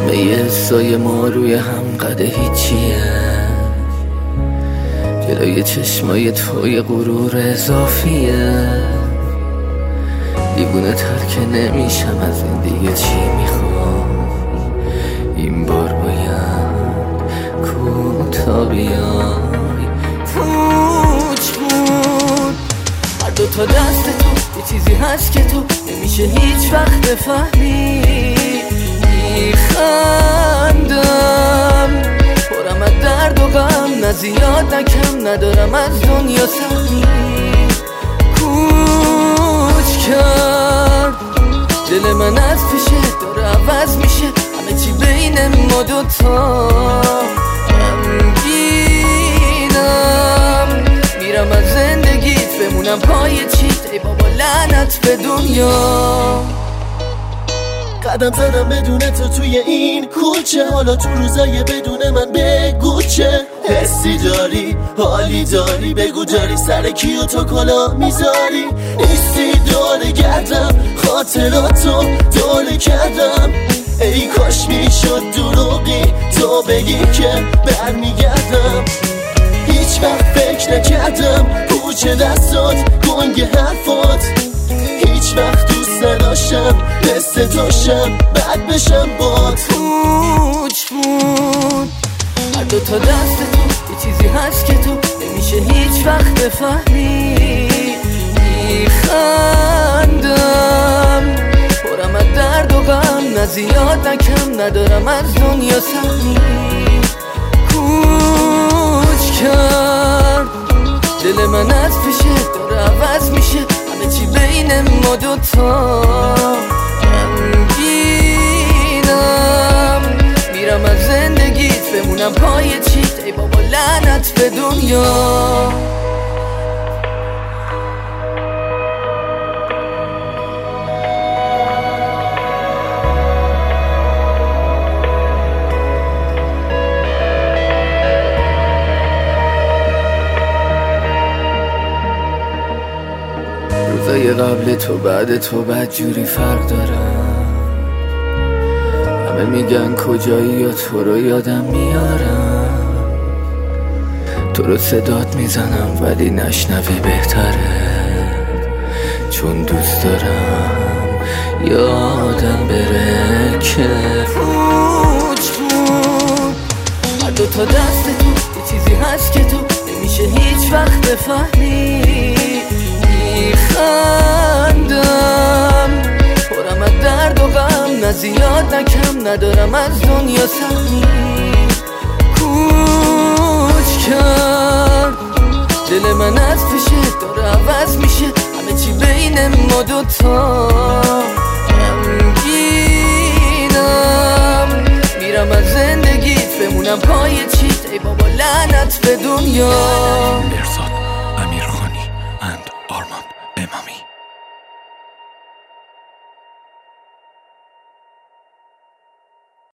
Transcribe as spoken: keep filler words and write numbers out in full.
همه حسای ما روی هم قده هیچیه، جلوی چشمای توی غرور اضافیه. دیوونه تر که نمیشم از این دیگه، چی میخوام این بار باید کوتا بیای. پوچ بود هر دو تا دست تو، یه چیزی هست که تو نمیشه هیچ وقت بفهمی. میخندم پرم از درد و غم، نه زیاد نه کم، ندارم از دنیا سهمی. کوچ کرد دل من از پیشه، داره عوض میشه همه چی بین ما دوتا. غمگینم میرم از زندگیت، بمونم پای چیت، ای بابا لعنت به دنیا. قدم زدم بدون تو توی این کوچه، حالا تو روزای بدون من بگو چه حسی داری، حالی داری، بگو داری سر کیو تو کلا میذاری. نیستی دوره گردم، خاطراتو دوره کردم. ای کاش میشد دروغی تو بگی که برمیگردم. هیچ وقت فکر نکردم پوچه دستات، گنگ حرفات. هیچ وقت دوست نداشتم مثل توشم، بد بشم بات. پوچ بود هر دو تا دست تو، یه چیزی هست که تو نمیشه هیچ وقت بفهمی. میخندم پرم از درد و غم، نه زیاد نه کم، ندارم از دنیا سهمی. کوچ کرد دل من از پیشه، داره عوض میشه همه چی بین ما دوتا. غمگینم میرم از زندگیت، بمونم پای چیت، ای بابا لعنت به دنیا. روزای قبل تو بعد تو بدجوری فرق دارم. همه میگن کجایی یا تو رو یادم میارم. تو رو صدات میزنم ولی نشنوی بهتره، چون دوست دارم یادم بره که پوچ بود هر دو تا دست تو، یه چیزی هست که تو نمیشه هیچ وقت بفهمی. میخندم پرم از درد و غم، نه زیاد نه کم، ندارم از دنیا سهمی. کوچ کرد دل من از پیشه، داره عوض میشه همه چی بین ما دوتا. غمگینم میرم از زندگیت، بمونم پای چیت، ای بابا لعنت به دنیا.